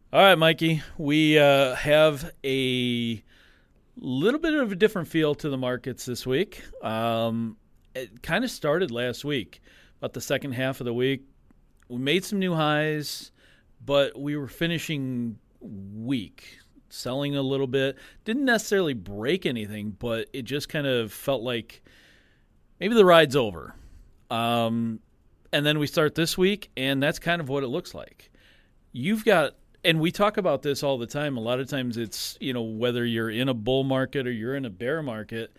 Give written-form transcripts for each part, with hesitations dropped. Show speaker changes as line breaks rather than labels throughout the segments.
All right, Mikey. We have a little bit of a different feel to the markets this week. It kind of started last week, about the second half of the week. We made some new highs, but we were finishing weak, selling a little bit. Didn't necessarily break anything, but it just kind of felt like maybe the ride's over. And then we start this week, and that's kind of what it looks like. You've got, and we talk about this all the time. A lot of times it's, whether you're in a bull market or you're in a bear market,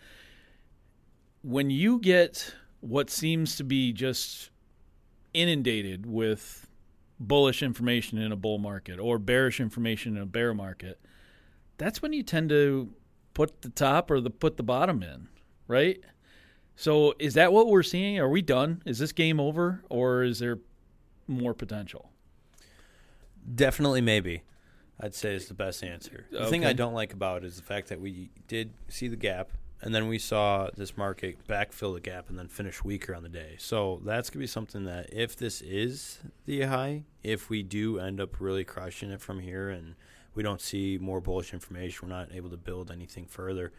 when you get what seems to be just inundated with bullish information in a bull market or bearish information in a bear market, that's when you tend to put the top or put the bottom in, right? So is that what we're seeing? Are we done? Is this game over, or is there more potential?
Definitely maybe, I'd say is the best answer. The thing I don't like about it is the fact that we did see the gap, and then we saw this market backfill the gap and then finish weaker on the day. So that's going to be something that if this is the high, if we do end up really crushing it from here and we don't see more bullish information, we're not able to build anything further,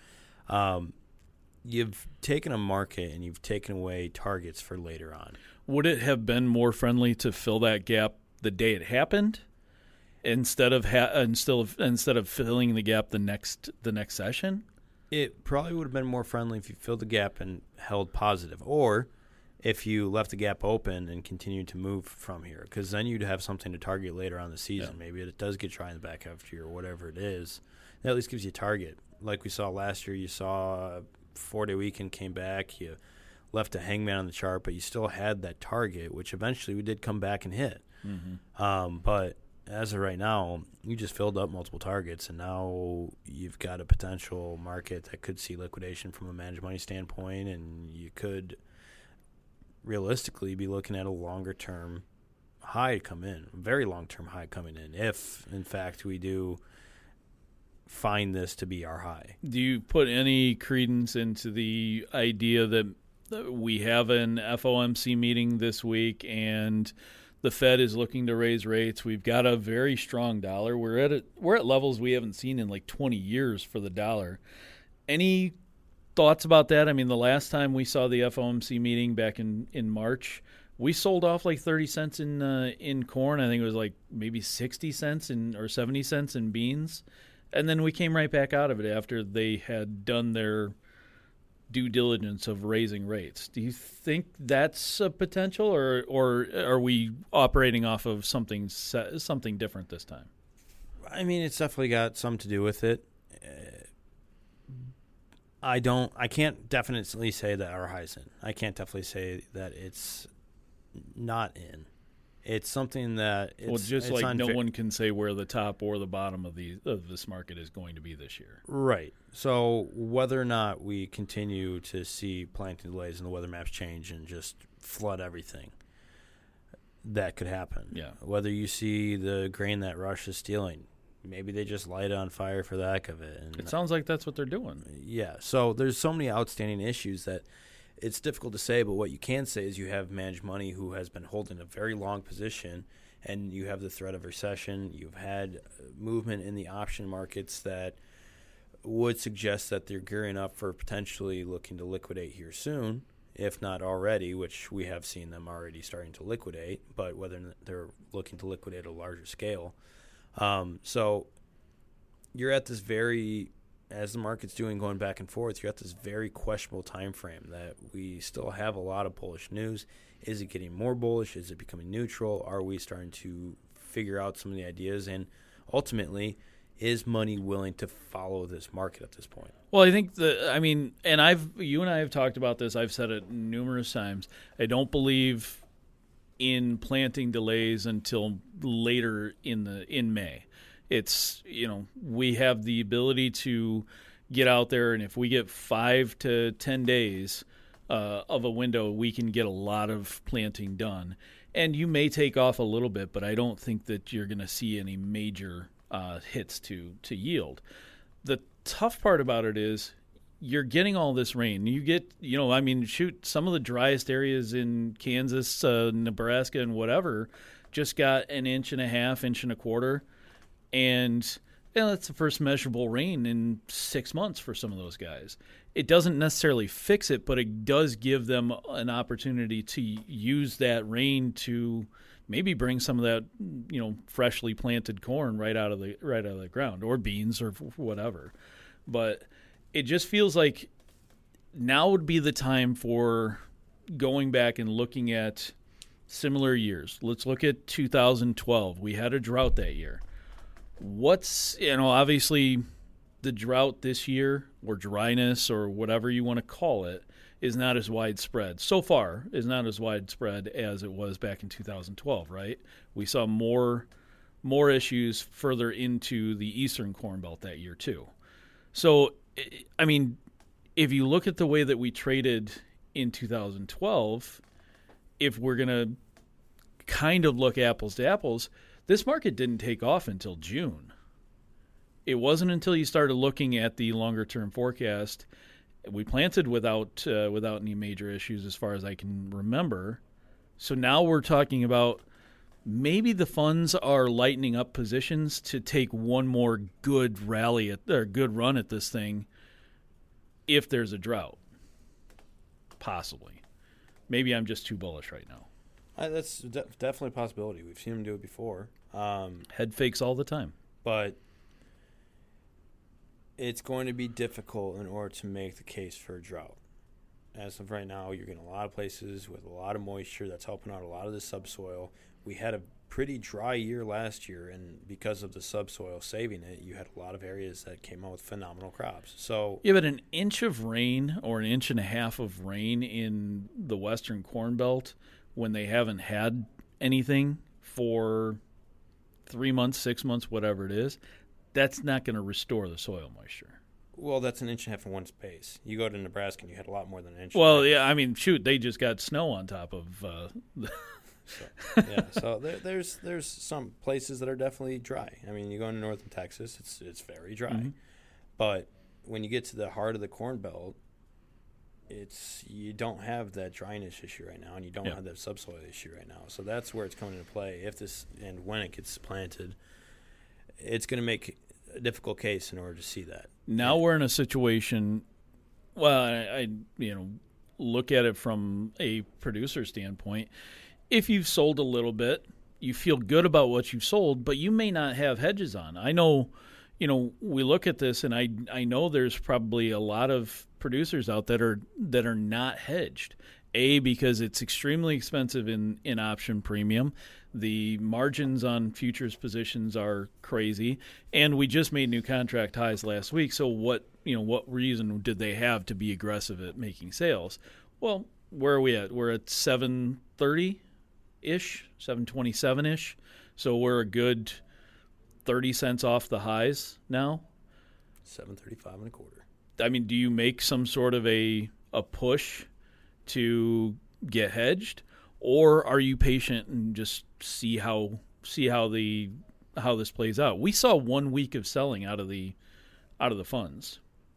you've taken a market and you've taken away targets for later on.
Would it have been more friendly to fill that gap the day it happened instead of filling the gap the next session?
It probably would have been more friendly if you filled the gap and held positive, or if you left the gap open and continued to move from here, because then you'd have something to target later on in the season. Yeah. Maybe it does get dry in the back half of the year or whatever it is. That at least gives you a target. Like we saw last year, you saw a 4-day weekend came back, you left a hangman on the chart, but you still had that target, which eventually we did come back and hit. Mm-hmm. But as of right now, you just filled up multiple targets, and now you've got a potential market that could see liquidation from a managed money standpoint, and you could realistically be looking at a longer-term high come in, a very long-term high coming in, if, in fact, we do find this to be our high.
Do you put any credence into the idea that we have an FOMC meeting this week and the Fed is looking to raise rates? We've got a very strong dollar. We're at levels we haven't seen in like 20 years for the dollar. Any thoughts about that? I mean, the last time we saw the FOMC meeting back in March, we sold off like 30 cents in corn. I think it was like maybe 60 cents or 70 cents in beans. And then we came right back out of it after they had done their due diligence of raising rates. Do you think that's a potential, or are we operating off of something different this time?
I mean, it's definitely got something to do with it. I can't definitely say that our high's in. I can't definitely say that it's not in. It's something that
no one can say where the top or the bottom of this market is going to be this year.
Right. So whether or not we continue to see planting delays and the weather maps change and just flood everything, that could happen.
Yeah.
Whether you see the grain that Russia's stealing, maybe they just light it on fire for the heck of it. And
it sounds like that's what they're doing.
Yeah. So there's so many outstanding issues that it's difficult to say, but what you can say is you have managed money who has been holding a very long position, and you have the threat of recession. You've had movement in the option markets that would suggest that they're gearing up for potentially looking to liquidate here soon, if not already, which we have seen them already starting to liquidate, but whether they're looking to liquidate at a larger scale. So you're at this very, as the market's doing, going back and forth, you're at this very questionable time frame that we still have a lot of bullish news. Is it getting more bullish? Is it becoming neutral? Are we starting to figure out some of the ideas? And ultimately, is money willing to follow this market at this point?
Well, I think you and I have talked about this. I've said it numerous times. I don't believe in planting delays until later in May. It's, we have the ability to get out there, and if we get 5 to 10 days of a window, we can get a lot of planting done. And you may take off a little bit, but I don't think that you're going to see any major hits to yield. The tough part about it is you're getting all this rain. You get, some of the driest areas in Kansas, Nebraska, and whatever just got an inch and a half, inch and a quarter. And that's the first measurable rain in 6 months for some of those guys. It doesn't necessarily fix it, but it does give them an opportunity to use that rain to maybe bring some of that, freshly planted corn right out of the ground, or beans or whatever. But it just feels like now would be the time for going back and looking at similar years. Let's look at 2012. We had a drought that year. Obviously the drought this year, or dryness, or whatever you want to call it, is not as widespread. So far, is not as widespread as it was back in 2012, right? We saw more issues further into the eastern Corn Belt that year too. So, I mean, if you look at the way that we traded in 2012, if we're going to kind of look apples to apples, this market didn't take off until June. It wasn't until you started looking at the longer-term forecast. We planted without any major issues as far as I can remember. So now we're talking about maybe the funds are lightening up positions to take one more good good run at this thing if there's a drought. Possibly. Maybe I'm just too bullish right now.
That's definitely a possibility. We've seen them do it before.
Head fakes all the time.
But it's going to be difficult in order to make the case for a drought. As of right now, you're getting a lot of places with a lot of moisture that's helping out a lot of the subsoil. We had a pretty dry year last year, and because of the subsoil saving it, you had a lot of areas that came out with phenomenal crops. So
yeah, but an inch of rain or an inch and a half of rain in the western Corn Belt when they haven't had anything for 3 months, 6 months, whatever it is, that's not going to restore the soil moisture.
Well, that's an inch and a half in one space. You go to Nebraska and you had a lot more than an inch.
Well, yeah, I mean, shoot, they just got snow on top of.
So there's some places that are definitely dry. I mean, you go into northern Texas, it's very dry. Mm-hmm. But when you get to the heart of the Corn Belt, you don't have that dryness issue right now, and you don't have that subsoil issue right now. So that's where it's coming into play. If this and when it gets planted, it's going to make a difficult case in order to see that.
Now we're in a situation. Well, I look at it from a producer standpoint. If you've sold a little bit, you feel good about what you've sold, but you may not have hedges on. I know, we look at this, and I know there's probably a lot of producers out that are not hedged. Because it's extremely expensive in option premium. The margins on futures positions are crazy, and we just made new contract highs last week. So what reason did they have to be aggressive at making sales? Well, where are we at? We're at 730-ish, 727-ish. So we're a good 30 cents off the highs now.
735 and a quarter.
I mean, do you make some sort of a push to get hedged, or are you patient and just see how this plays out? We saw 1 week of selling out of the funds.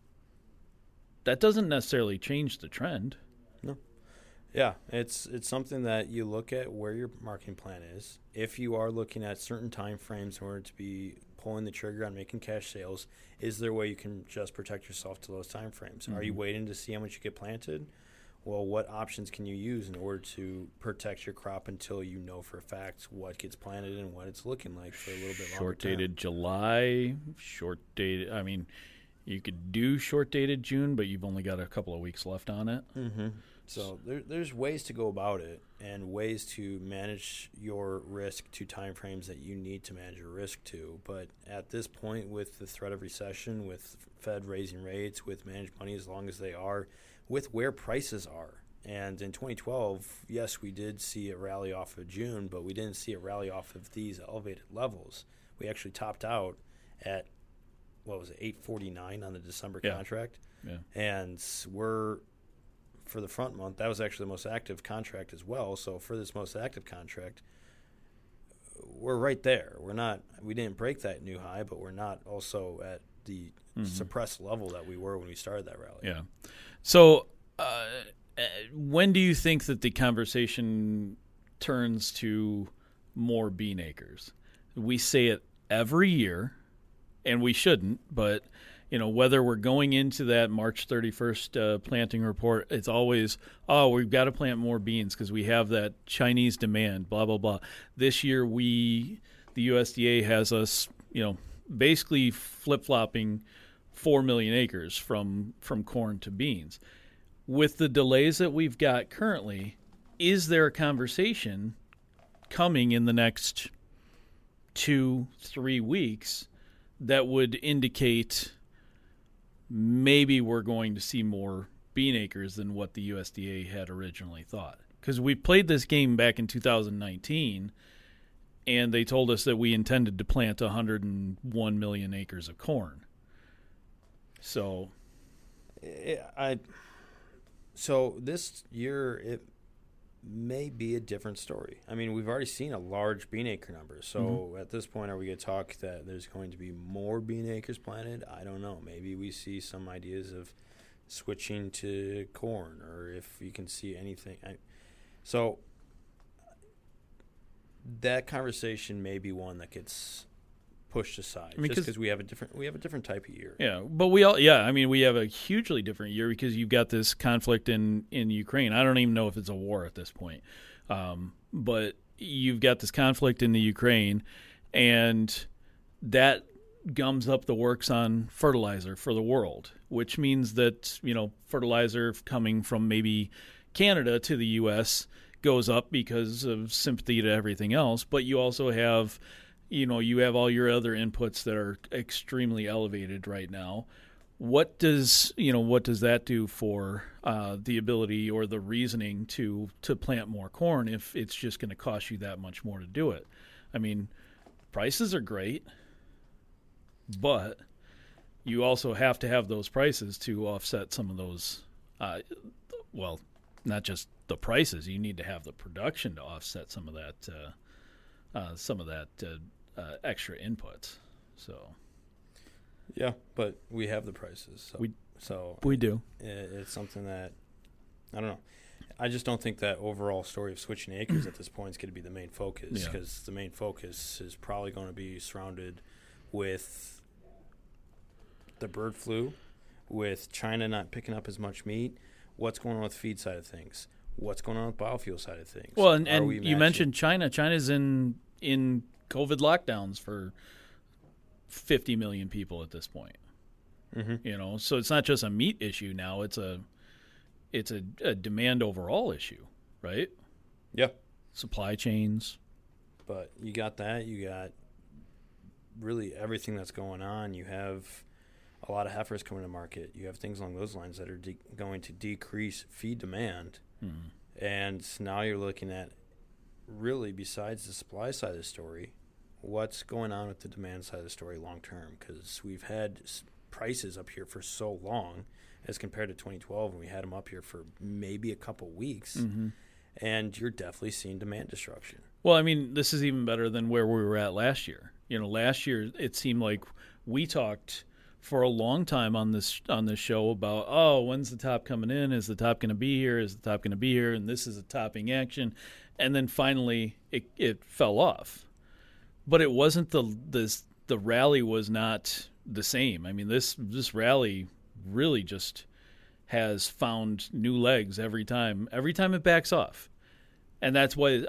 That doesn't necessarily change the trend.
No. Yeah, it's something that you look at where your marketing plan is. If you are looking at certain time frames in order to be pulling the trigger on making cash sales, is there a way you can just protect yourself to those time frames? Mm-hmm. Are you waiting to see how much you get planted? Well, what options can you use in order to protect your crop until you know for a fact what gets planted and what it's looking like for a little bit longer?
Short-dated July, short-dated. I mean, you could do short-dated June, but you've only got a couple of weeks left on it.
Mm-hmm. So there's ways to go about it and ways to manage your risk to timeframes that you need to manage your risk to. But at this point, with the threat of recession, with Fed raising rates, with managed money as long as they are, with where prices are. And in 2012, yes, we did see a rally off of June, but we didn't see a rally off of these elevated levels. We actually topped out at, $849 on the December contract. Yeah. And for the front month, that was actually the most active contract as well. So for this most active contract, we're right there. We didn't break that new high, but we're not also at the suppressed level that we were when we started that rally.
Yeah. So when do you think that the conversation turns to more bean acres? We say it every year, and we shouldn't, but whether we're going into that March 31st planting report, it's always, we've got to plant more beans because we have that Chinese demand, blah, blah, blah. This year, the USDA has us, basically flip-flopping 4 million acres from corn to beans. With the delays that we've got currently, is there a conversation coming in the next 2-3 weeks that would indicate maybe we're going to see more bean acres than what the USDA had originally thought? Because we played this game back in 2019, and they told us that we intended to plant 101 million acres of corn. So
this year it may be a different story. I mean, we've already seen a large bean acre number. So at this point, are we going to talk that there's going to be more bean acres planted? I don't know. Maybe we see some ideas of switching to corn, or if you can see anything. So that conversation may be one that gets pushed aside, just because we have a different type of year.
Yeah, but we have a hugely different year because you've got this conflict in Ukraine. I don't even know if it's a war at this point, but you've got this conflict in the Ukraine, and that gums up the works on fertilizer for the world, which means that fertilizer coming from maybe Canada to the U.S. goes up because of sympathy to everything else. But you also have you have all your other inputs that are extremely elevated right now. What does that do for the ability or the reasoning to plant more corn if it's just going to cost you that much more to do it? I mean, prices are great, but you also have to have those prices to offset some of those. Not just the prices. You need to have the production to offset some of that. Extra inputs. So,
yeah, but we have the prices. So
we do.
It's something that I don't know. I just don't think that overall story of switching acres at this point is going to be the main focus, because the main focus is probably going to be surrounded with the bird flu, with China not picking up as much meat. What's going on with feed side of things? What's going on with biofuel side of things?
Well, and you mentioned China. China's in COVID lockdowns for 50 million people at this point. Mm-hmm. So it's not just a meat issue now. It's a demand overall issue, right?
Yeah.
Supply chains.
But you got that. You got really everything that's going on. You have a lot of heifers coming to market. You have things along those lines that are going to decrease feed demand. Mm-hmm. And now you're looking at, really, besides the supply side of the story, what's going on with the demand side of the story long term? Because we've had prices up here for so long as compared to 2012, and we had them up here for maybe a couple weeks, and you're definitely seeing demand destruction.
Well, I mean, this is even better than where we were at last year. Last year it seemed like we talked for a long time on this show about, when's the top coming in? Is the top going to be here? Is the top going to be here? And this is a topping action. And then finally it fell off. But it wasn't the rally was not the same. I mean, this rally really just has found new legs every time it backs off. And that's why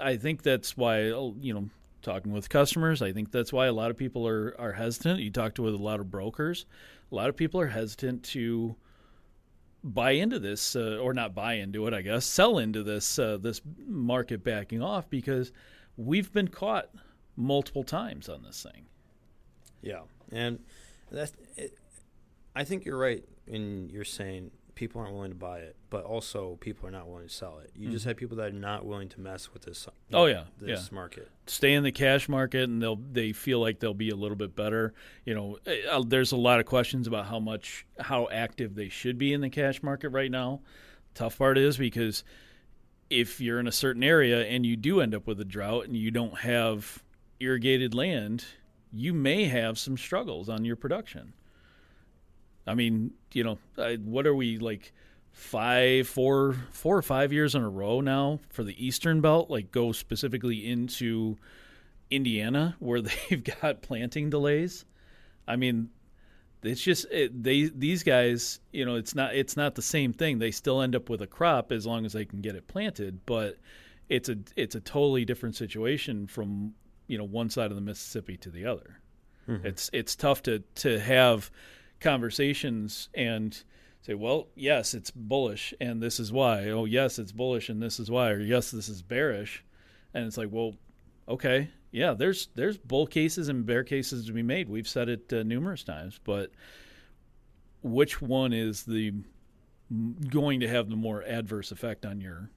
talking with customers, I think that's why a lot of people are hesitant. You talk to a lot of brokers, a lot of people are hesitant to buy into this, or not buy into it, I guess, sell into this market backing off, because we've been caught multiple times on this thing.
Yeah, and that's it. I think you're right in you're saying people aren't willing to buy it, but also people are not willing to sell it. You just have people that are not willing to mess with this. This market.
Stay in the cash market, and they feel like they'll be a little bit better. There's a lot of questions about how active they should be in the cash market right now. Tough part is because if you're in a certain area and you do end up with a drought and you don't have irrigated land, you may have some struggles on your production. I mean, what are we, like 4 or 5 years in a row now for the Eastern Belt, like go specifically into Indiana, where they've got planting delays. I mean, it's just these guys. It's not the same thing. They still end up with a crop as long as they can get it planted, but it's a totally different situation from one side of the Mississippi to the other. Mm-hmm. It's tough to have conversations and say, well, yes, it's bullish and this is why. Oh, yes, it's bullish and this is why. Or yes, this is bearish, and it's like, well, okay, yeah, there's bull cases and bear cases to be made. We've said it numerous times, but which one is going to have the more adverse effect on your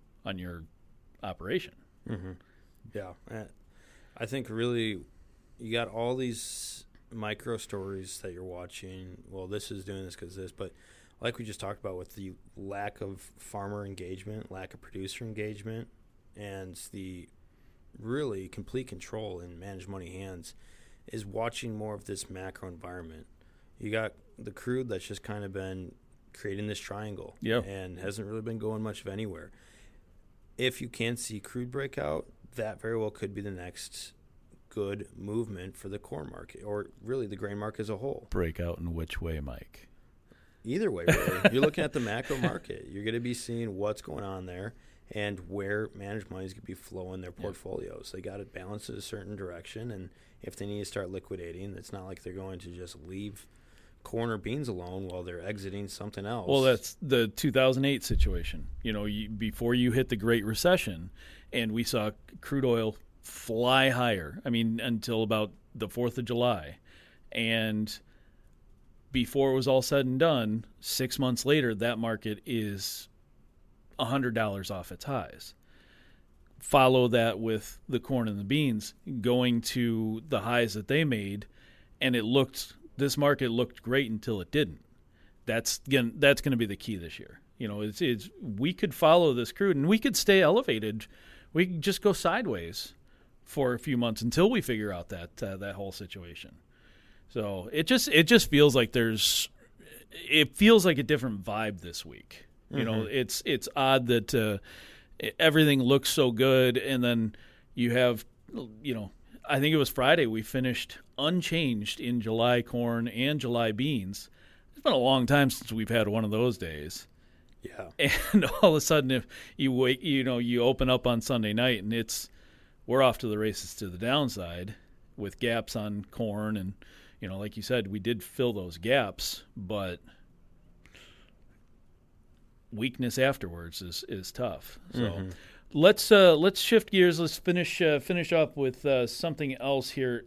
operation?
Mm-hmm. Yeah, I think really you got all these micro stories that you're watching. Well, this is doing this because this, but like we just talked about with the lack of farmer engagement, lack of producer engagement, and the really complete control in managed money hands is watching more of this macro environment. You got the crude that's just kind of been creating this triangle and hasn't really been going much of anywhere. If you can see crude breakout, that very well could be the next good movement for the corn market, or really the grain market as a whole.
Breakout in which way, Mike?
Either way, really. You're looking at the macro market. You're going to be seeing what's going on there and where managed money is going to be flowing their portfolios. They got it balanced in a certain direction, and if they need to start liquidating, it's not like they're going to just leave corn or beans alone while they're exiting something else.
Well, that's the 2008 situation. Before you hit the Great Recession, and we saw crude oil fly higher. I mean, until about the 4th of July. And before it was all said and done, 6 months later, that market is $100 off its highs. Follow that with the corn and the beans going to the highs that they made, and this market looked great until it didn't. That's going to be the key this year. We could follow this crude, and we could stay elevated. We could just go sideways for a few months until we figure out that whole situation. So it just feels like it feels like a different vibe this week. Mm-hmm. It's odd that everything looks so good, and then you have, I think it was Friday we finished unchanged in July corn and July beans. It's been a long time since we've had one of those days.
Yeah.
And all of a sudden, if you wait, you open up on Sunday night and we're off to the races to the downside with gaps on corn, and like you said, we did fill those gaps, but weakness afterwards is tough. So mm-hmm. Let's shift gears. Let's finish up with something else here.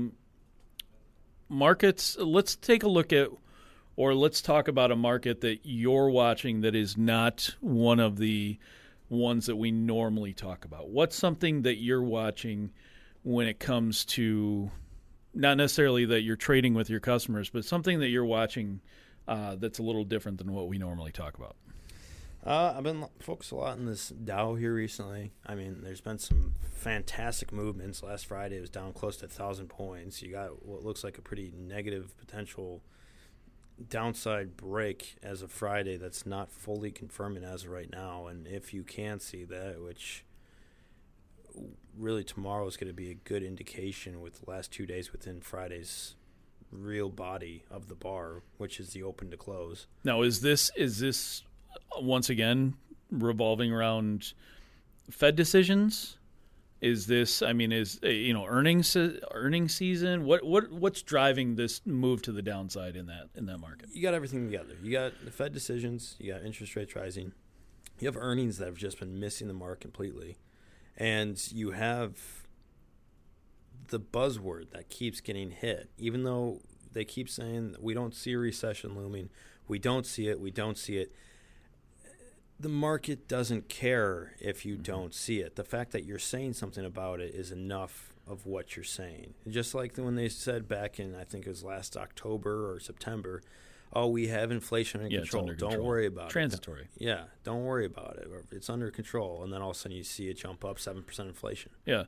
Markets. Let's take a look at, or let's talk about a market that you're watching that is not one of the ones that we normally talk about. What's something that you're watching when it comes to, not necessarily that you're trading with your customers, but something that you're watching that's a little different than what we normally talk about?
I've been focused a lot on this Dow here recently. I mean, there's been some fantastic movements. Last Friday it was down close to 1,000 points. You got what looks like a pretty negative potential downside break as of Friday that's not fully confirming as of right now. And if you can see that, which really tomorrow is going to be a good indication with the last 2 days within Friday's real body of the bar, which is the open to close.
Now, is this once again revolving around Fed decisions? Is this, earnings season? What's driving this move to the downside in that market?
You got everything together. You got the Fed decisions. You got interest rates rising. You have earnings that have just been missing the mark completely, and you have the buzzword that keeps getting hit. Even though they keep saying we don't see a recession looming, we don't see it. The market doesn't care if you don't see it. The fact that you're saying something about it is enough of what you're saying. Just like when they said back in, I think it was last October or September, oh, we have inflation under control. Don't worry about it.
Transitory.
Yeah, don't worry about it. It's under control. And then all of a sudden you see it jump up 7% inflation.
Yeah.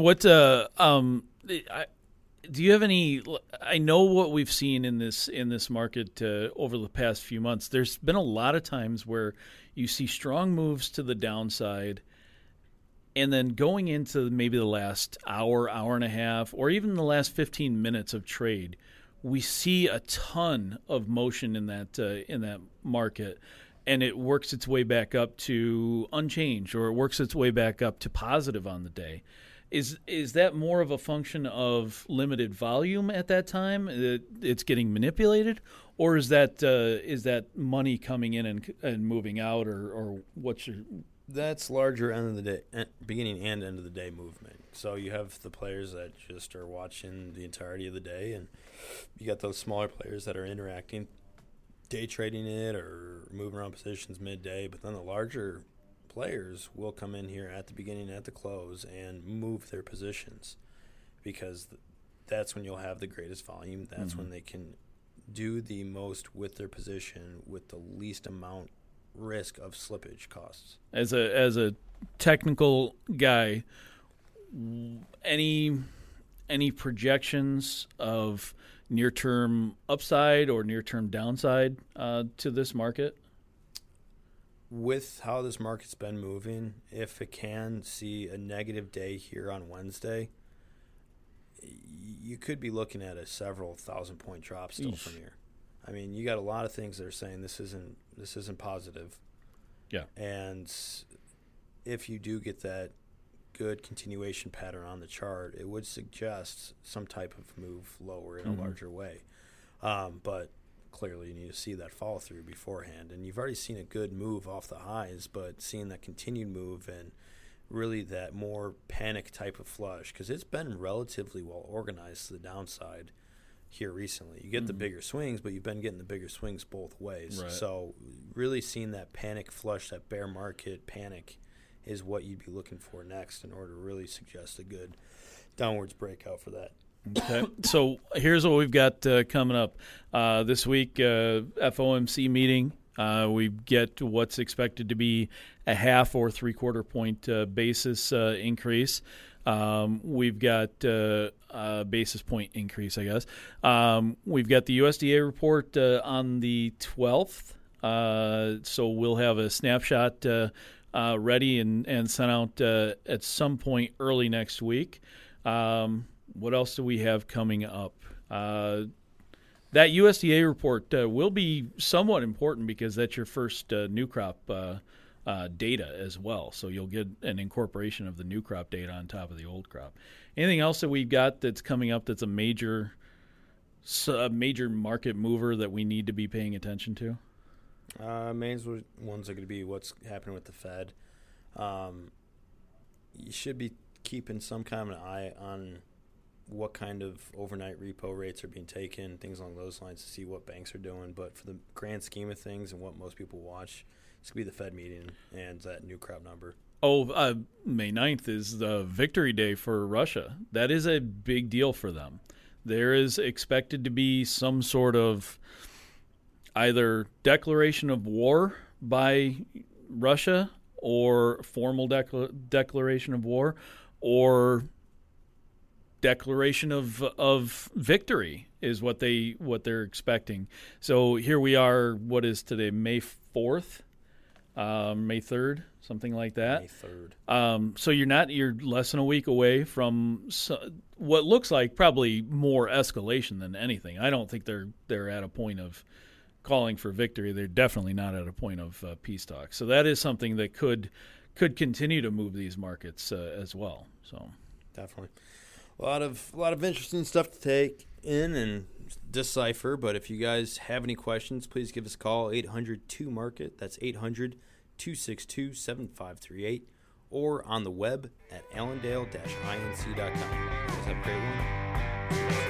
Do you have any? I know what we've seen in this market over the past few months. There's been a lot of times where you see strong moves to the downside, And then going into maybe the last hour, hour and a half, or even the last 15 minutes of trade, we see a ton of motion in that market, and it works its way back up to unchanged, or it works its way back up to positive on the day. Is that more of a function of limited volume at that time? It's getting manipulated, or is that money coming in and moving out, or what's your?
That's larger end of the day, beginning and end of the day movement. So you have the players that just are watching the entirety of the day, and you got those smaller players that are interacting, day trading it or moving around positions midday. But then the larger players will come in here at the beginning, at the close, and move their positions, because that's when you'll have the greatest volume. That's when they can do the most with their position with the least amount risk of slippage costs.
As a technical guy, any projections of near-term upside or near-term downside to this market?
With how this market's been moving, if it can see a negative day here on Wednesday, you could be looking at a several thousand-point drop still from here. I mean, you got a lot of things that are saying this isn't positive.
Yeah.
And if you do get that good continuation pattern on the chart, it would suggest some type of move lower in a larger way. But clearly you need to see that follow through beforehand. And you've already seen a good move off the highs, but seeing that continued move and really that more panic type of flush, because it's been relatively well organized to the downside here recently. You get the bigger swings, but you've been getting the bigger swings both ways.
Right.
So really seeing that panic flush, that bear market panic, is what you'd be looking for next in order to really suggest a good downwards breakout for that.
Okay. So here's what we've got coming up this week. FOMC meeting. We get what's expected to be a half or 3/4 point basis increase. We've got a basis point increase, I guess. We've got the USDA report on the 12th. So we'll have a snapshot ready and sent out at some point early next week. What else do we have coming up? That USDA report will be somewhat important because that's your first new crop data as well. So you'll get an incorporation of the new crop data on top of the old crop. Anything else that we've got that's coming up that's a major market mover that we need to be paying attention to?
Main ones are going to be what's happening with the Fed. You should be keeping some kind of an eye on what kind of overnight repo rates are being taken, things along those lines, to see what banks are doing. But for the grand scheme of things and what most people watch, it's going to be the Fed meeting and that new crop number.
May 9th is the victory day for Russia. That is a big deal for them. There is expected to be some sort of either declaration of war by Russia or formal declaration of war or declaration of victory is what they're expecting. So here we are. What is today? May 4th, May 3rd, something like that.
May 3rd.
So you're less than a week away from what looks like probably more escalation than anything. I don't think they're at a point of calling for victory. They're definitely not at a point of peace talks. So that is something that could continue to move these markets as well. So
definitely. A lot of interesting stuff to take in and decipher, but if you guys have any questions, please give us a call, 800-2-MARKET. That's 800-262-7538, or on the web at allendale-inc.com. You guys have a great one.